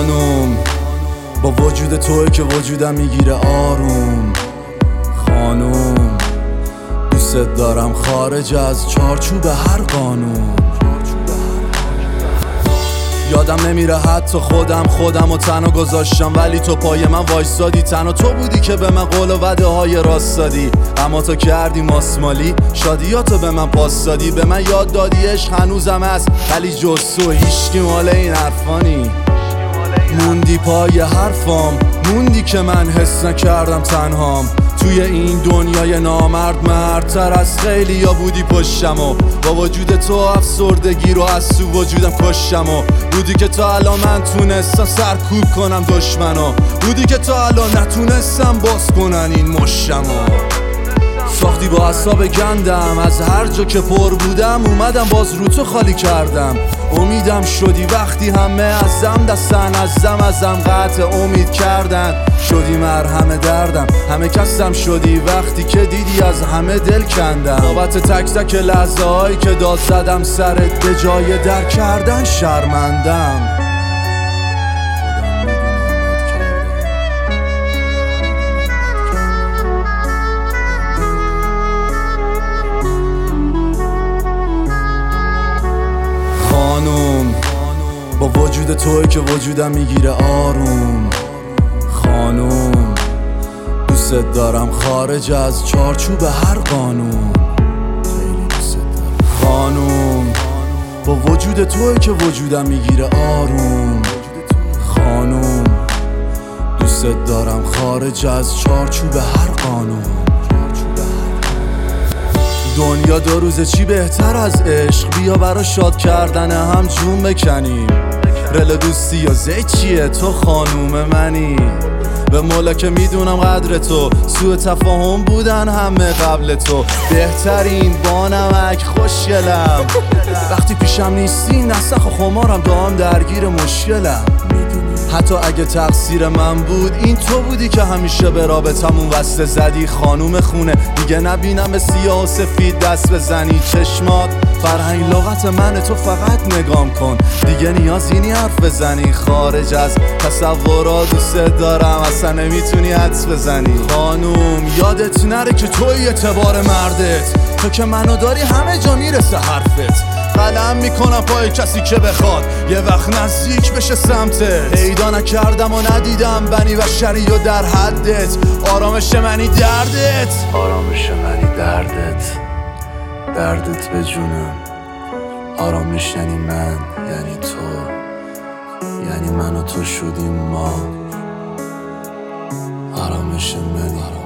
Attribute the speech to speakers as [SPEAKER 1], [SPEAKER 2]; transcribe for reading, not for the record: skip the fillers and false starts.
[SPEAKER 1] خانوم با وجود توی که وجودم میگیره آروم. خانوم دوست دارم خارج از چارچوب هر قانون. یادم نمیره حتی خودم و تنها گذاشتم، ولی تو پای من وایسادی. تنها تو بودی که به من قول و وعده های راست دادی. اما تو کردی ماسمالی، شادیاتو به من پاس دادی. به من یاد دادی عشق هنوزم هست، ولی جز تو هیچکی مال این حرفانی. موندی پای حرفام، موندی که من حس نکردم تنهام. توی این دنیای نامرد مردتر از خیلی یا بودی پشتم، و با وجود تو افسردگی رو از تو وجودم کشتم. و بودی که تا الان من تونستم سرکوب کنم دشمنو. بودی که تا الان نتونستم باز کنن این مشتمو. ساختی با اعصاب گندم، از هر جا که پر بودم اومدم باز رو تو خالی کردم. امیدم شدی وقتی همه ازم دستن، ازم قطع امید کردن. شدی مرهم دردم، همه کسم شدی وقتی که دیدی از همه دل کندم. بابت تک تک لحظه هایی که داد زدم سرت، به جای در کردن شرمندم. خانوم با وجود توی که وجودم میگیره آروم. خانوم دوست دارم خارج از چارچوب هر قانون. خانوم با وجود توی که وجودم میگیره آروم. خانوم دوست دارم خارج از چارچوب هر قانون. دنیا دو روزه چی بهتر از عشق، بیا برا شاد کردن هم جون بکنیم. رل دوستی یا چیه، تو خانوم منی. به مولا که میدونم قدر تو، سوء تفاهم بودن همه قبل تو. بهترین با نمک خوشگلم، وقتی پیشم نیستی نسخ و خمارم دام درگیر مشکلم. حتی اگه تقصیر من بود، این تو بودی که همیشه به رابطمون وصله زدی. خانوم خونه دیگه نبینم به سیاه و سفید دست بزنی. چشمات فرهنگ لغت منه، تو فقط نگام کن، دیگه نیازی نی حرف بزنی. خارج از تصورات دوست دارم، اصلا نمیتونی حدس بزنی. خانوم یادت نره که توی اعتبار مردت، تو که منو داری همه جا میرسه حرفت. قلم میکنم پای کسی که بخواد یه وقت نزدیک بشه سمتت. پیدا نکردم و ندیدم بنی بشری و در حدت. آرامش منی دردت، آرامش منی دردت به جونم. آرامش یعنی من، یعنی تو، یعنی من و تو شدیم ما. آرامش منی